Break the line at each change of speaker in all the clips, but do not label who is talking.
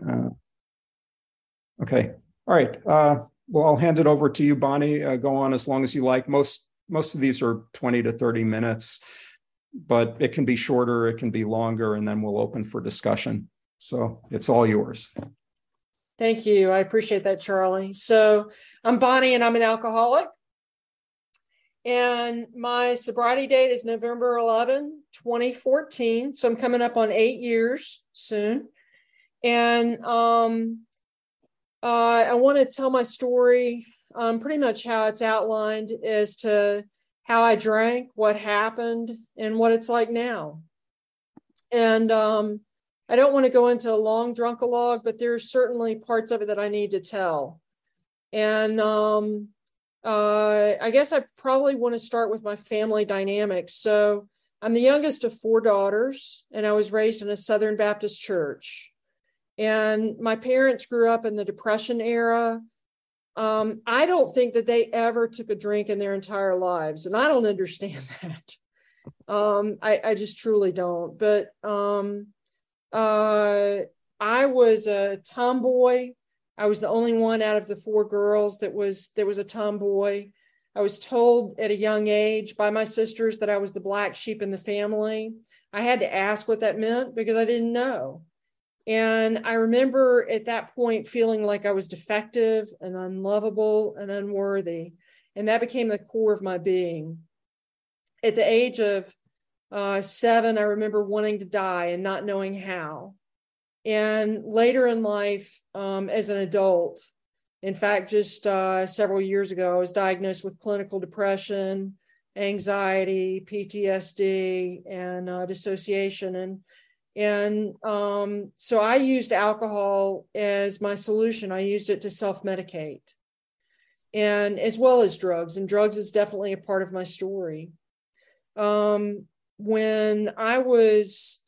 Okay. All right. Well, I'll hand it over to you, Bonnie. Go on as long as you like. Most of these are 20 to 30 minutes, but it can be shorter, it can be longer, and then we'll open for discussion. So it's all yours.
Thank you. I appreciate that, Charlie. So I'm Bonnie, and I'm an alcoholic. And my sobriety date is November 11, 2014. So I'm coming up on 8 years soon. And I want to tell my story, pretty much how it's outlined as to how I drank, what happened, and what it's like now. And I don't want to go into a long drunkalogue, but there's certainly parts of it that I need to tell. And I guess I probably want to start with my family dynamics. So I'm the youngest of 4 daughters, and I was raised in a Southern Baptist church. And my parents grew up in the Depression era. I don't think that they ever took a drink in their entire lives, and I don't understand that. I just truly don't. But I was a tomboy. I was the only one out of the 4 girls that was a tomboy. I was told at a young age by my sisters that I was the black sheep in the family. I had to ask what that meant because I didn't know. And I remember at that point feeling like I was defective and unlovable and unworthy. And that became the core of my being. At the age of 7, I remember wanting to die and not knowing how. And later in life, as an adult, in fact, just several years ago, I was diagnosed with clinical depression, anxiety, PTSD, and dissociation. And so I used alcohol as my solution. I used it to self-medicate, and as well as drugs. And drugs is definitely a part of my story. When I was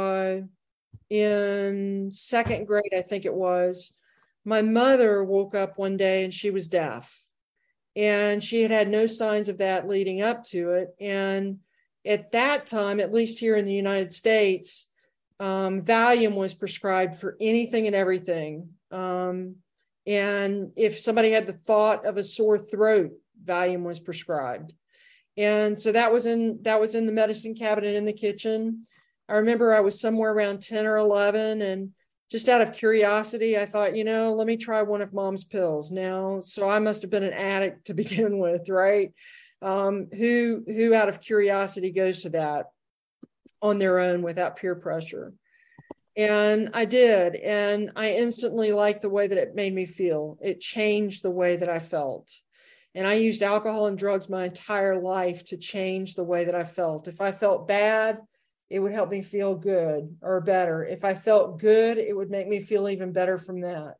in 2nd grade, I think it was, my mother woke up one day and she was deaf. And she had no signs of that leading up to it. And at that time, at least here in the United States, Valium was prescribed for anything and everything. And if somebody had the thought of a sore throat, Valium was prescribed. And so that was in the medicine cabinet in the kitchen. I remember I was somewhere around 10 or 11, and just out of curiosity, I thought, let me try one of Mom's pills now. So I must have been an addict to begin with, right? Who out of curiosity goes to that on their own without peer pressure? And I did. And I instantly liked the way that it made me feel. It changed the way that I felt. And I used alcohol and drugs my entire life to change the way that I felt. If I felt bad, it would help me feel good or better. If I felt good, it would make me feel even better from that.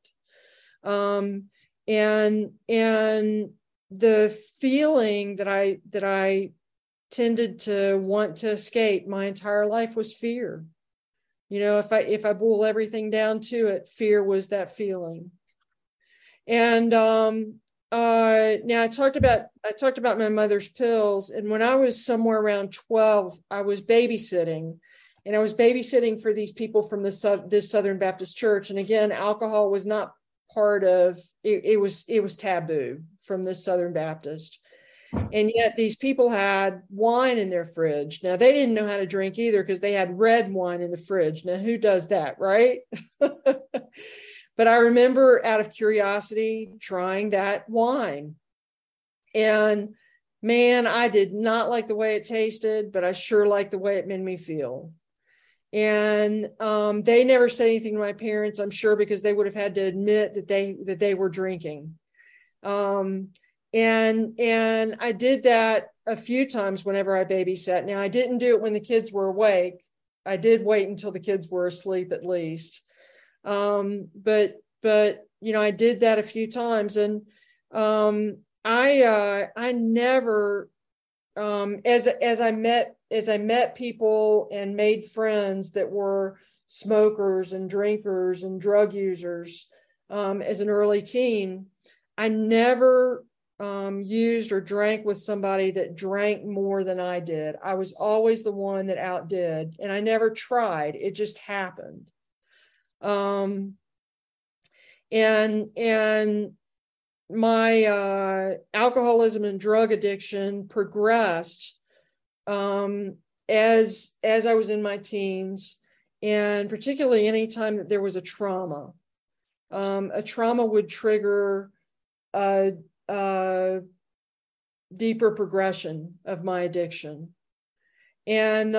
And the feeling that I tended to want to escape my entire life was fear. If I boil everything down to it, fear was that feeling. And now I talked about my mother's pills, and when I was somewhere around 12, I was babysitting, and I was babysitting for these people from this Southern Baptist church. And again, alcohol was not part of it. It was taboo from this Southern Baptist. And yet these people had wine in their fridge. Now, they didn't know how to drink either because they had red wine in the fridge. Now, who does that, right? But I remember out of curiosity trying that wine. And man, I did not like the way it tasted, but I sure liked the way it made me feel. And they never said anything to my parents, I'm sure, because they would have had to admit that they were drinking. And I did that a few times whenever I babysat. Now, I didn't do it when the kids were awake. I did wait until the kids were asleep at least. But I did that a few times, and I never, as I met people and made friends that were smokers and drinkers and drug users, as an early teen, I never used or drank with somebody that drank more than I did. I was always the one that outdid, and I never tried. It just happened. And my alcoholism and drug addiction progressed as I was in my teens, and particularly anytime that there was a trauma. A trauma would trigger a deeper progression of my addiction. And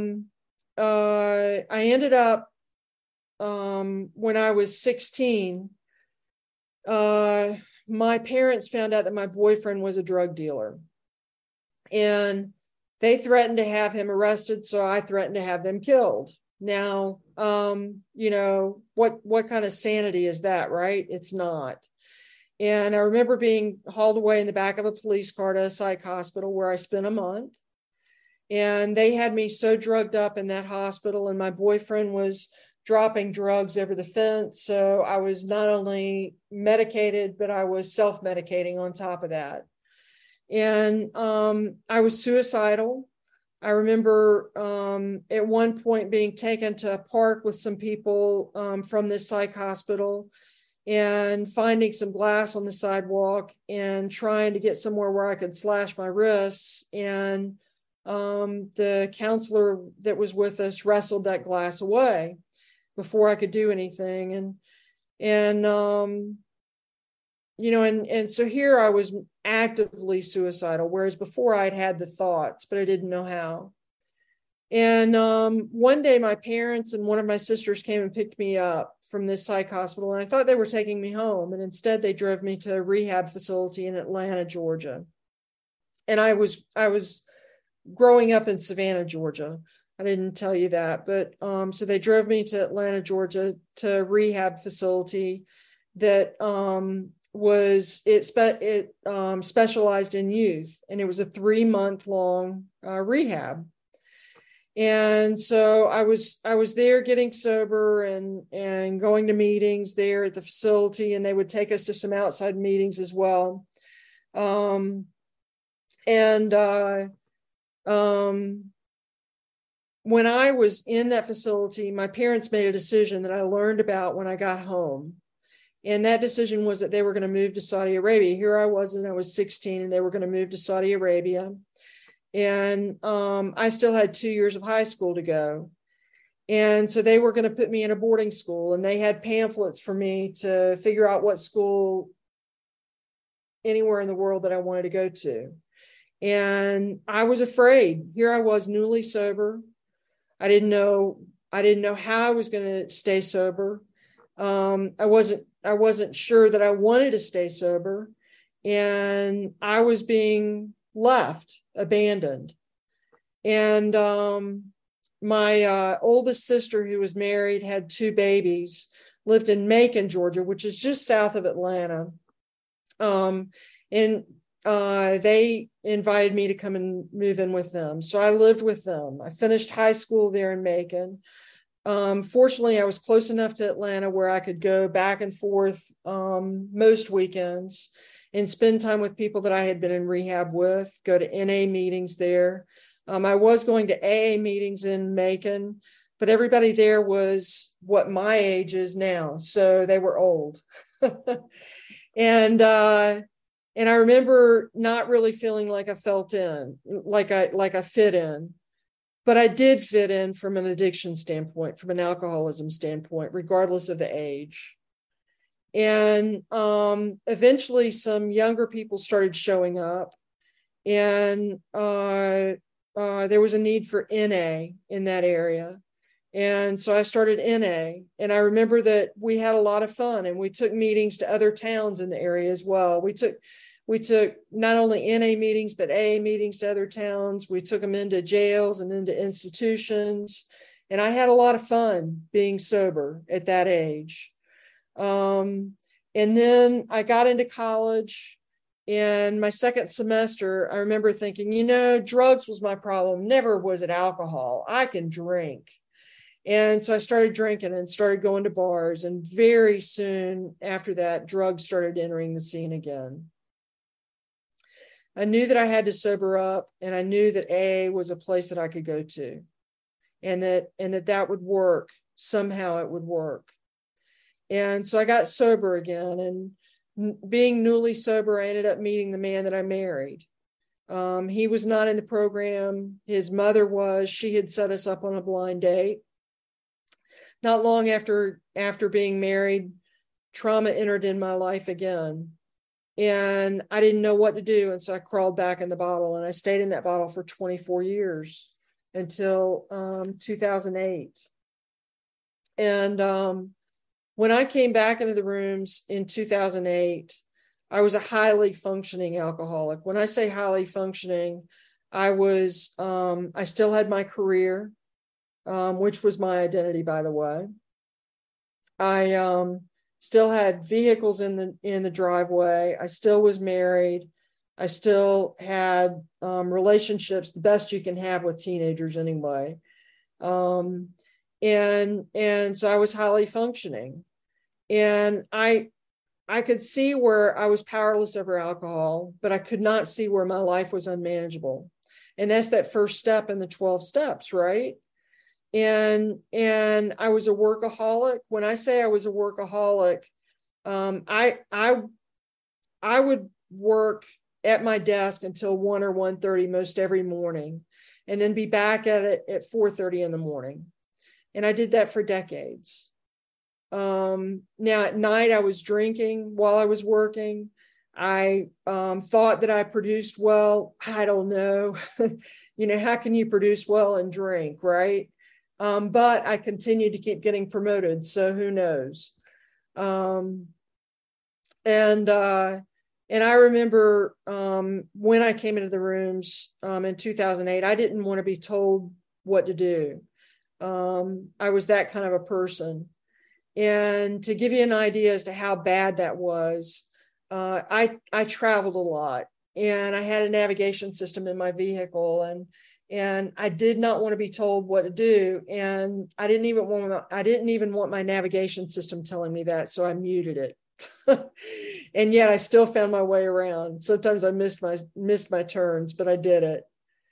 I ended up, when I was 16, my parents found out that my boyfriend was a drug dealer, and they threatened to have him arrested. So I threatened to have them killed. Now, what kind of sanity is that, right? It's not. And I remember being hauled away in the back of a police car to a psych hospital where I spent a month. And they had me so drugged up in that hospital, and my boyfriend was dropping drugs over the fence. So I was not only medicated, but I was self-medicating on top of that. And I was suicidal. I remember at one point being taken to a park with some people from this psych hospital, and finding some glass on the sidewalk and trying to get somewhere where I could slash my wrists. And the counselor that was with us wrestled that glass away before I could do anything. And so here I was actively suicidal, whereas before I'd had the thoughts, but I didn't know how. And one day my parents and one of my sisters came and picked me up from this psych hospital, and I thought they were taking me home, and instead they drove me to a rehab facility in Atlanta, Georgia. And I was growing up in Savannah, Georgia. I didn't tell you that, but so they drove me to Atlanta, Georgia, to a rehab facility that specialized in youth, and it was a 3-month long rehab. And so I was there getting sober and going to meetings there at the facility, and they would take us to some outside meetings as well. When I was in that facility, my parents made a decision that I learned about when I got home. And that decision was that they were going to move to Saudi Arabia. Here I was, and I was 16, and they were going to move to Saudi Arabia. And I still had 2 years of high school to go. And so they were going to put me in a boarding school, and they had pamphlets for me to figure out what school anywhere in the world that I wanted to go to. And I was afraid. Here I was, newly sober. I didn't know how I was going to stay sober. I wasn't sure that I wanted to stay sober, and I was being left, abandoned. And my oldest sister, who was married, had 2 babies, lived in Macon, Georgia, which is just south of Atlanta. They invited me to come and move in with them. So I lived with them. I finished high school there in Macon. Fortunately, I was close enough to Atlanta where I could go back and forth most weekends and spend time with people that I had been in rehab with, go to NA meetings there. I was going to AA meetings in Macon, but everybody there was what my age is now. So they were old. And I remember not really feeling like I fit in. But I did fit in from an addiction standpoint, from an alcoholism standpoint, regardless of the age. And eventually some younger people started showing up, and there was a need for NA in that area. And so I started NA, and I remember that we had a lot of fun, and we took meetings to other towns in the area as well. We took not only NA meetings, but AA meetings to other towns. We took them into jails and into institutions. And I had a lot of fun being sober at that age. And then I got into college. In my second semester, I remember thinking, drugs was my problem. Never was it alcohol. I can drink. And so I started drinking and started going to bars. And very soon after that, drugs started entering the scene again. I knew that I had to sober up, and I knew that AA was a place that I could go to, and that would work. Somehow it would work. And so I got sober again, and being newly sober, I ended up meeting the man that I married. He was not in the program. His mother was. She had set us up on a blind date. Not long after being married, trauma entered in my life again. And I didn't know what to do. And so I crawled back in the bottle, and I stayed in that bottle for 24 years until 2008. And when I came back into the rooms in 2008, I was a highly functioning alcoholic. When I say highly functioning, I still had my career, which was my identity, by the way. I still had vehicles in the driveway. I still was married. I still had relationships, the best you can have with teenagers anyway. And so I was highly functioning. And I could see where I was powerless over alcohol, but I could not see where my life was unmanageable. And that's that first step in the 12 steps, right? And I was a workaholic. When I say I was a workaholic, I would work at my desk until 1 or 1:30 most every morning, and then be back at it at 4:30 in the morning. And I did that for decades. Now at night I was drinking while I was working. I thought that I produced well. I don't know. How can you produce well and drink, right? But I continued to keep getting promoted, so who knows? And I remember when I came into the rooms in 2008, I didn't want to be told what to do. I was that kind of a person. And to give you an idea as to how bad that was, I traveled a lot, and I had a navigation system in my vehicle, and I did not want to be told what to do. And I didn't even want my navigation system telling me that. So I muted it. And yet I still found my way around. Sometimes I missed my turns, but I did it.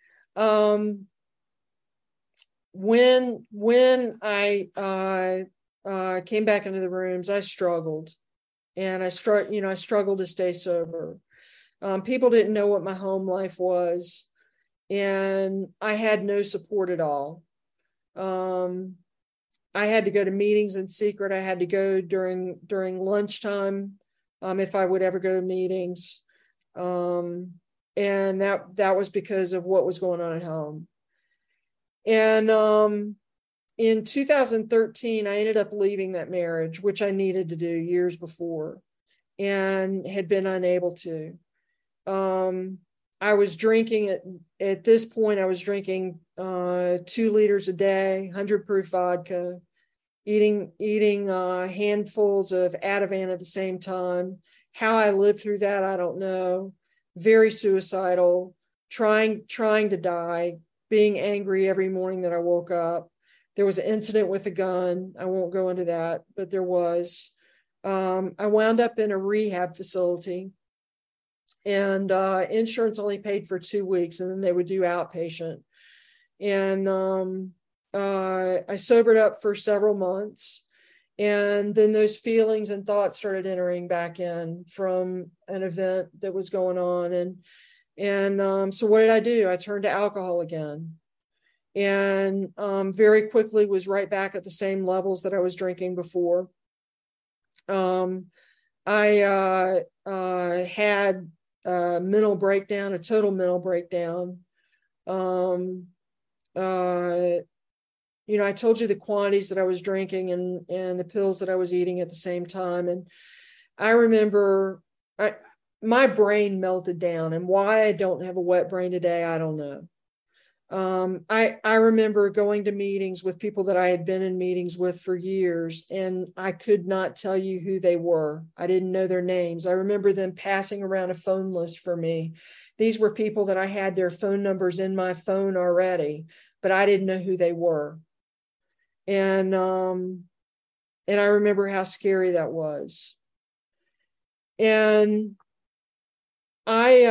When I came back into the rooms, I struggled, and I struggled to stay sober. People didn't know what my home life was, and I had no support at all. I had to go to meetings in secret. I had to go during lunchtime, if I would ever go to meetings. And that was because of what was going on at home. And in 2013, I ended up leaving that marriage, which I needed to do years before, and had been unable to. I was drinking at this point. I was drinking 2 liters a day, 100 proof vodka, eating handfuls of Ativan at the same time. How I lived through that, I don't know. Very suicidal, trying to die, being angry every morning that I woke up. There was an incident with a gun. I won't go into that, but there was. I wound up in a rehab facility, and insurance only paid for 2 weeks, and then they would do outpatient. And I sobered up for several months, and then those feelings and thoughts started entering back in from an event that was going on. And so what did I do? I turned to alcohol again, and very quickly was right back at the same levels that I was drinking before. I had a mental breakdown, a total mental breakdown. I told you the quantities that I was drinking and the pills that I was eating at the same time. And I remember my brain melted down, and why I don't have a wet brain today, I don't know. I remember going to meetings with people that I had been in meetings with for years, and I could not tell you who they were. I didn't know their names. I remember them passing around a phone list for me. These were people that I had their phone numbers in my phone already, but I didn't know who they were. And I remember how scary that was. And I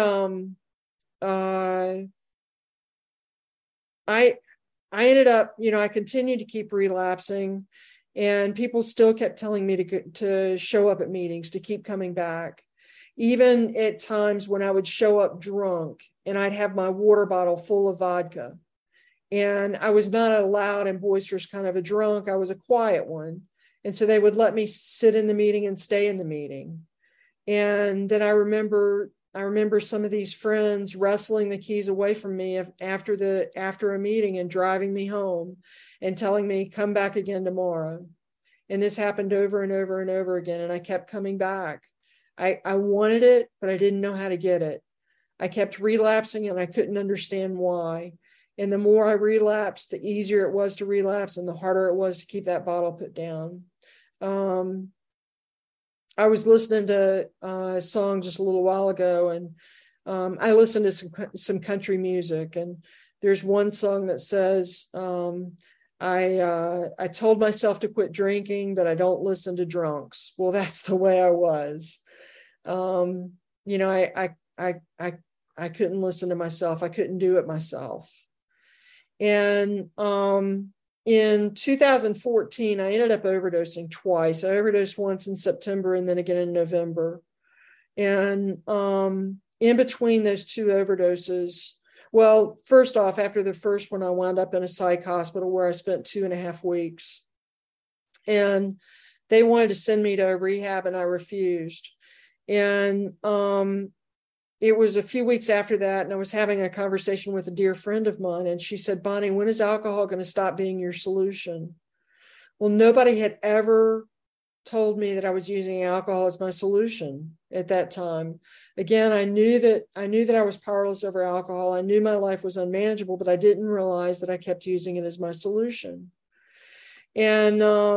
ended up, I continued to keep relapsing, And people still kept telling me to show up at meetings, to keep coming back. Even at times when I would show up drunk and I'd have my water bottle full of vodka. And I was not a loud and boisterous kind of a drunk. I was a quiet one. And so they would let me sit in the meeting and stay in the meeting. And then I remember some of these friends wrestling the keys away from me after a meeting and driving me home and telling me, come back again tomorrow. And this happened over and over and over again. And I kept coming back. I wanted it, but I didn't know how to get it. I kept relapsing and I couldn't understand why. And the more I relapsed, the easier it was to relapse and the harder it was to keep that bottle put down. I was listening to a song just a little while ago, and I listened to some country music, and there's one song that says, I told myself to quit drinking, but I don't listen to drunks. Well, that's the way I was. I couldn't listen to myself. I couldn't do it myself. And in 2014, I ended up overdosing twice. I overdosed once in September and then again in November. And in between those two overdoses, well, first off, after the first one, I wound up in a psych hospital where I spent 2.5 weeks. And they wanted to send me to a rehab, and I refused. And it was a few weeks after that, and I was having a conversation with a dear friend of mine, and she said, Bonnie, when is alcohol going to stop being your solution? Well, nobody had ever told me that I was using alcohol as my solution at that time. Again, I knew that I was powerless over alcohol. I knew my life was unmanageable, but I didn't realize that I kept using it as my solution. And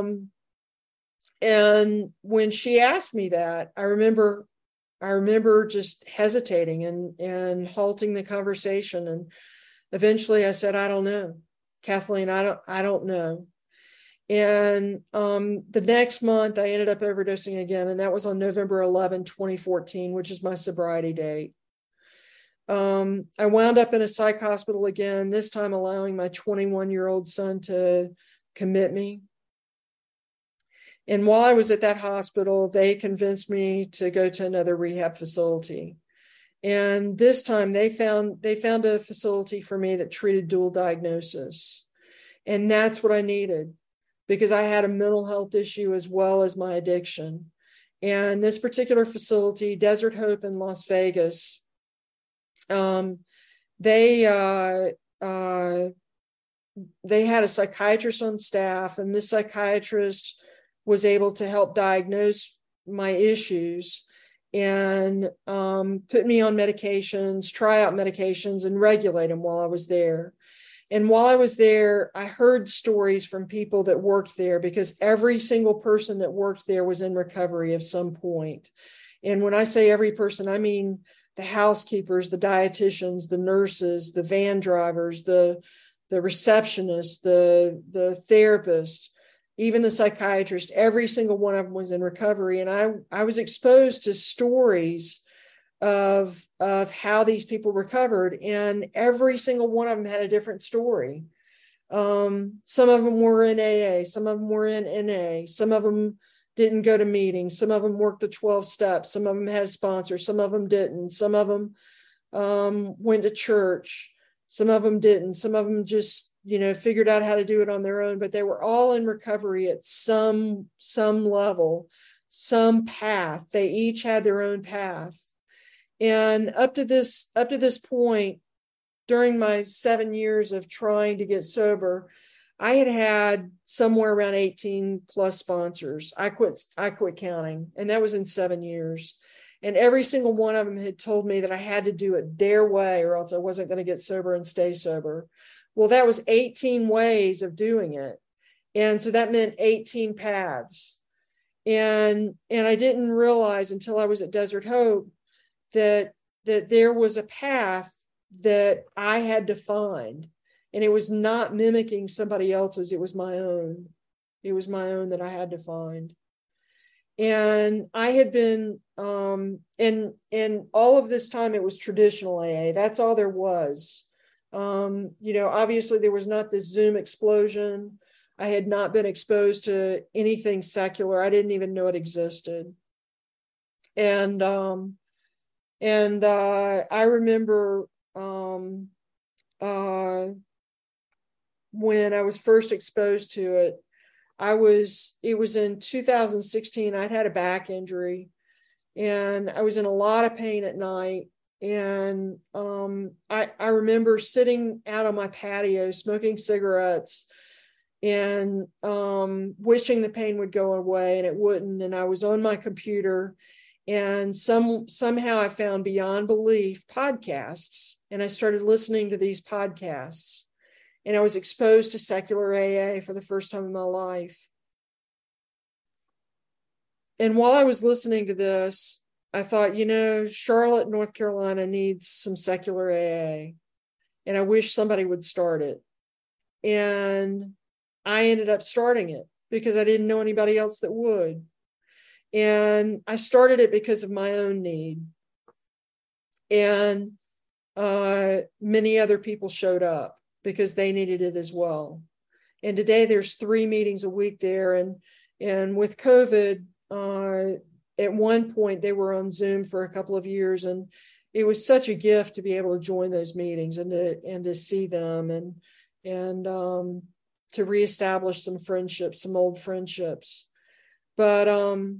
when she asked me that, I remember just hesitating and halting the conversation. And eventually I said, I don't know, Kathleen, I don't know. And the next month I ended up overdosing again. And that was on November 11, 2014, which is my sobriety date. I wound up in a psych hospital again, this time allowing my 21-year-old son to commit me. And while I was at that hospital, they convinced me to go to another rehab facility. And this time they found a facility for me that treated dual diagnosis. And that's what I needed, because I had a mental health issue as well as my addiction. And this particular facility, Desert Hope in Las Vegas, they had a psychiatrist on staff, and this psychiatrist was able to help diagnose my issues and put me on medications, try out medications, and regulate them while I was there. And while I was there, I heard stories from people that worked there, because every single person that worked there was in recovery of some point. And when I say every person, I mean the housekeepers, the dietitians, the nurses, the van drivers, the receptionists, the therapist, even the psychiatrist. Every single one of them was in recovery. And I was exposed to stories of how these people recovered, and every single one of them had a different story. Some of them were in AA, some of them were in NA, some of them didn't go to meetings, some of them worked the 12 steps, some of them had sponsors, some of them didn't, some of them went to church, some of them didn't, some of them just figured out how to do it on their own. But they were all in recovery at some level, some path. They each had their own path. And up to this point, during my 7 years of trying to get sober, I had somewhere around 18 plus sponsors. I quit counting, and that was in 7 years. And every single one of them had told me that I had to do it their way, or else I wasn't going to get sober and stay sober. Well, that was 18 ways of doing it. And so that meant 18 paths. And I didn't realize until I was at Desert Hope that there was a path that I had to find. And it was not mimicking somebody else's. It was my own. It was my own that I had to find. And I had been, and all of this time, it was traditional AA. That's all there was. Obviously there was not this Zoom explosion I had not been exposed to anything secular. I didn't even know it existed. And I remember when I was first exposed to it, it was in 2016. I'd had a back injury and I was in a lot of pain at night. And I remember sitting out on my patio, smoking cigarettes and wishing the pain would go away, and it wouldn't. And I was on my computer, and somehow I found Beyond Belief podcasts, and I started listening to these podcasts. And I was exposed to secular AA for the first time in my life. And while I was listening to this, I thought, Charlotte, North Carolina needs some secular AA. And I wish somebody would start it. And I ended up starting it because I didn't know anybody else that would. And I started it because of my own need. And many other people showed up because they needed it as well. And today there's 3 meetings a week there. And with COVID, at one point they were on Zoom for a couple of years, and it was such a gift to be able to join those meetings and to see them and to reestablish some friendships, some old friendships. But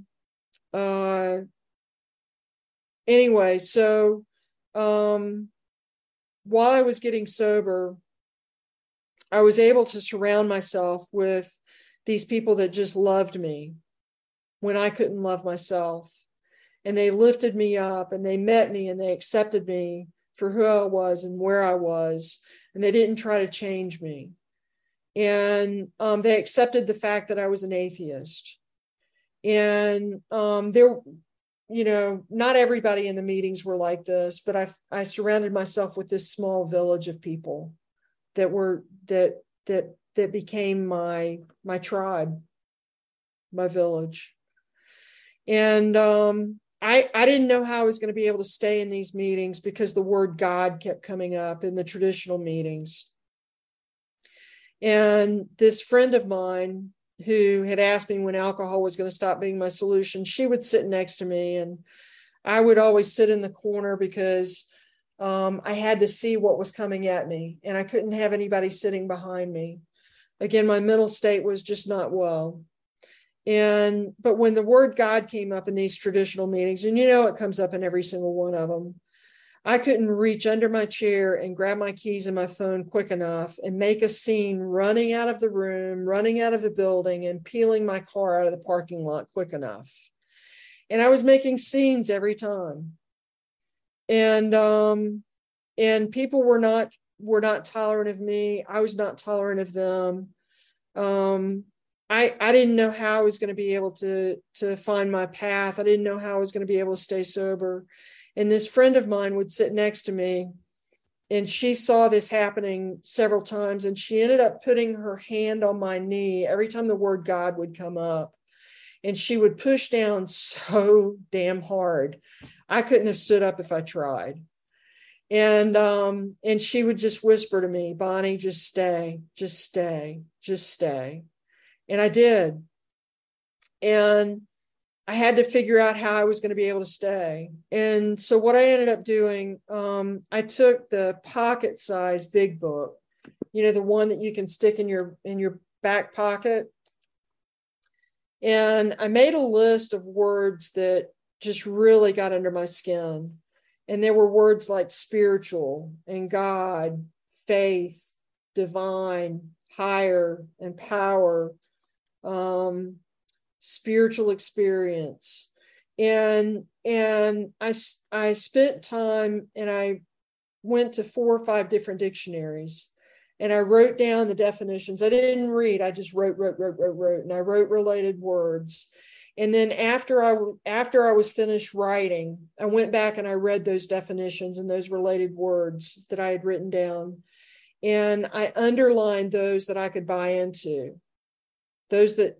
anyway, so while I was getting sober, I was able to surround myself with these people that just loved me when I couldn't love myself. And they lifted me up, and they met me, and they accepted me for who I was and where I was. And they didn't try to change me. And they accepted the fact that I was an atheist. And not everybody in the meetings were like this, but I surrounded myself with this small village of people that became my tribe, my village. And I didn't know how I was going to be able to stay in these meetings because the word God kept coming up in the traditional meetings. And this friend of mine who had asked me when alcohol was going to stop being my solution, she would sit next to me, and I would always sit in the corner because I had to see what was coming at me, and I couldn't have anybody sitting behind me. Again, my mental state was just not well. But when the word God came up in these traditional meetings, and it comes up in every single one of them, I couldn't reach under my chair and grab my keys and my phone quick enough and make a scene running out of the room, running out of the building, and peeling my car out of the parking lot quick enough. And I was making scenes every time. And people were not tolerant of me. I was not tolerant of them. I didn't know how I was going to be able to find my path. I didn't know how I was going to be able to stay sober. And this friend of mine would sit next to me, and she saw this happening several times, and she ended up putting her hand on my knee every time the word God would come up. And she would push down so damn hard. I couldn't have stood up if I tried. And she would just whisper to me, Bonnie, just stay, just stay, just stay. And I did. And I had to figure out how I was going to be able to stay. And so what I ended up doing, I took the pocket size big book, the one that you can stick in your back pocket. And I made a list of words that just really got under my skin. And there were words like spiritual and God, faith, divine, higher, and power, spiritual experience. And I spent time, and I went to 4 or 5 different dictionaries, and I wrote down the definitions. I didn't read, I just wrote, and I wrote related words. And then after I was finished writing, I went back and I read those definitions and those related words that I had written down. And I underlined those that I could buy into, those that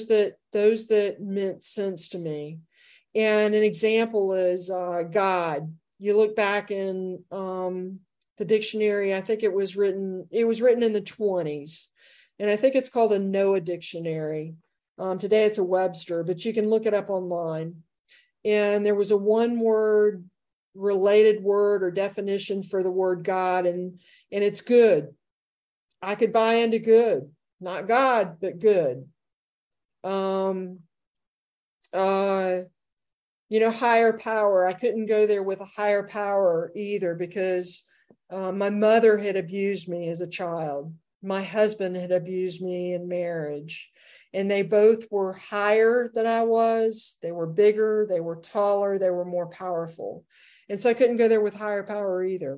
meant sense to me. And an example is God. You look back in the dictionary, I think it was written in the 1920s. And I think it's called a Noah dictionary. Today it's a Webster, but you can look it up online. And there was a one word related word or definition for the word God, and it's good. I could buy into good, not God, but good. Higher power. I couldn't go there with a higher power either, because my mother had abused me as a child. My husband had abused me in marriage, and they both were higher than I was. They were bigger, they were taller, they were more powerful. And so I couldn't go there with higher power either.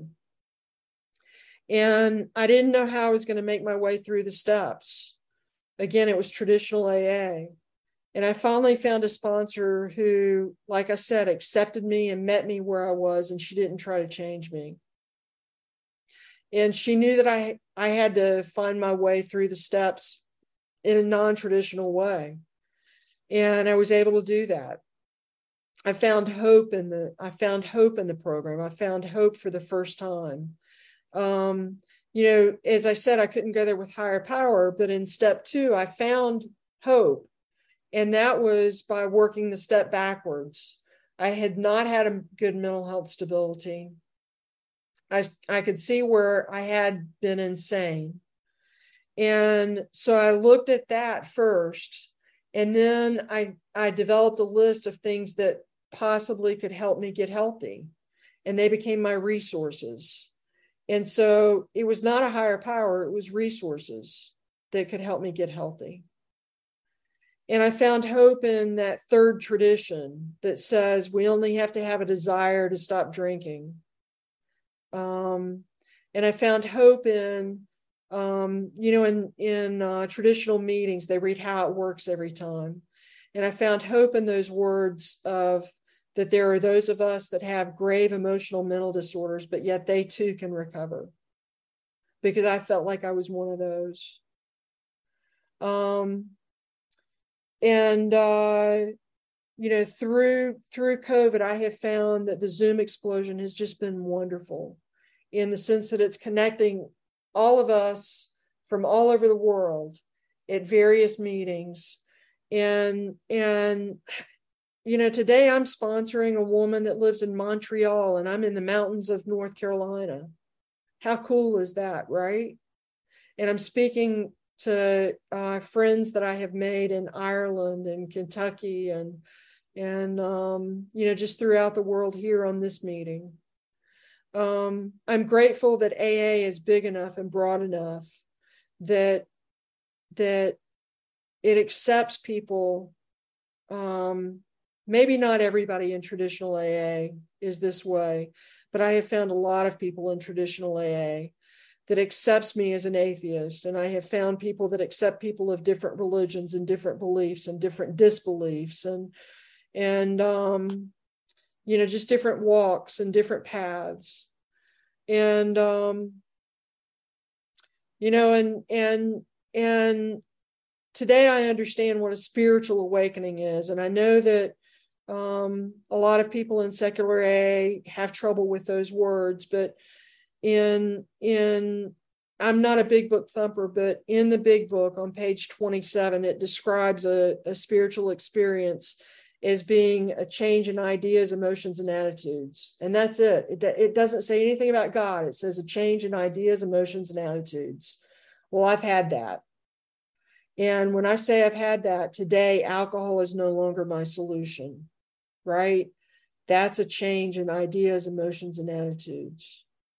And I didn't know how I was going to make my way through the steps. Again, it was traditional AA. And I finally found a sponsor who, like I said, accepted me and met me where I was, and she didn't try to change me. And she knew that I had to find my way through the steps in a non-traditional way. And I was able to do that. I found hope in the program. I found hope for the first time. As I said, I couldn't go there with higher power, but in step 2, I found hope. And that was by working the step backwards. I had not had a good mental health stability. I could see where I had been insane. And so I looked at that first. And then I developed a list of things that possibly could help me get healthy. And they became my resources. And so it was not a higher power, it was resources that could help me get healthy. And I found hope in that third tradition that says we only have to have a desire to stop drinking. And I found hope in, in traditional meetings, they read how it works every time. And I found hope in those words of that there are those of us that have grave emotional mental disorders, but yet they too can recover. Because I felt like I was one of those. Through COVID, I have found that the Zoom explosion has just been wonderful, in the sense that it's connecting all of us from all over the world at various meetings. And today I'm sponsoring a woman that lives in Montreal, and I'm in the mountains of North Carolina. How cool is that, right? And I'm speaking to friends that I have made in Ireland and Kentucky and just throughout the world here on this meeting. I'm grateful that AA is big enough and broad enough that it accepts people. Maybe not everybody in traditional AA is this way, but I have found a lot of people in traditional AA that accepts me as an atheist. And I have found people that accept people of different religions and different beliefs and different disbeliefs and just different walks and different paths. And today I understand what a spiritual awakening is. And I know that a lot of people in secular AA have trouble with those words, but I'm not a big book thumper, but in the big book on page 27, it describes a spiritual experience as being a change in ideas, emotions, and attitudes. And that's it. It doesn't say anything about God. It says a change in ideas, emotions, and attitudes. Well, I've had that. And when I say I've had that, today, alcohol is no longer my solution, right? That's a change in ideas, emotions, and attitudes.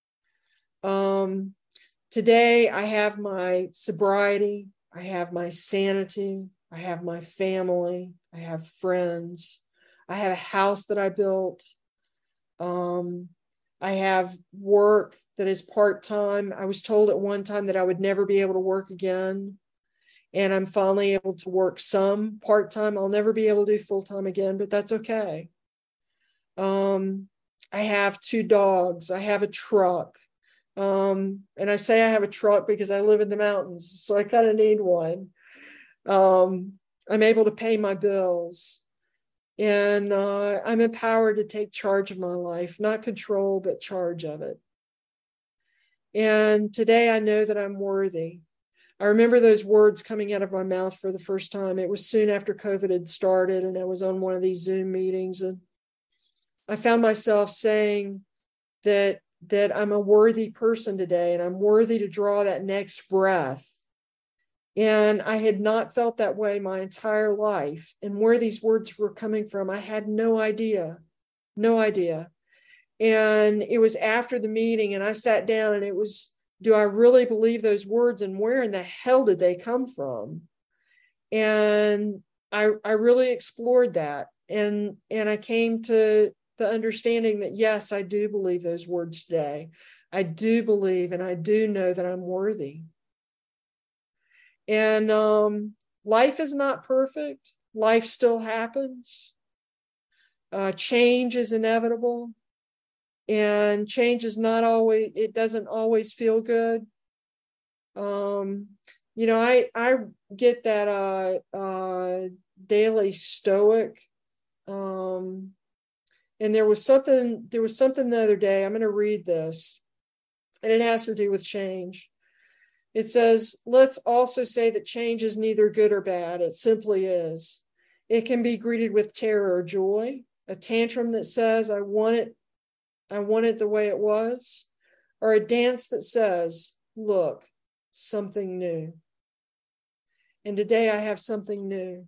Today, I have my sobriety, I have my sanity, I have my family, I have friends, I have a house that I built. I have work that is part-time. I was told at one time that I would never be able to work again. And I'm finally able to work some part-time. I'll never be able to do full-time again, but that's okay. I have 2 dogs. I have a truck. And I say I have a truck because I live in the mountains, so I kind of need one. I'm able to pay my bills. And I'm empowered to take charge of my life, not control, but charge of it. And today I know that I'm worthy. I remember those words coming out of my mouth for the first time. It was soon after COVID had started, and I was on one of these Zoom meetings, and I found myself saying that I'm a worthy person today, and I'm worthy to draw that next breath. And I had not felt that way my entire life. And where these words were coming from, I had no idea. And it was after the meeting, and I sat down, and it was, do I really believe those words, and where in the hell did they come from? And I really explored that. And I came to the understanding that, yes, I do believe those words today. I do believe, and I do know that I'm worthy. And life is not perfect. Life still happens. Change is inevitable. And change is not always, it doesn't always feel good. I get that daily stoic. And there was something the other day, I'm going to read this, and it has to do with change. It says, let's also say that change is neither good or bad. It simply is. It can be greeted with terror or joy, a tantrum that says, I want it the way it was, or a dance that says, look, something new. And today I have something new.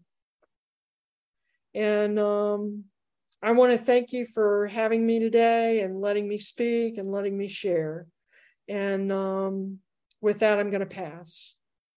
And I want to thank you for having me today and letting me speak and letting me share. And with that, I'm going to pass.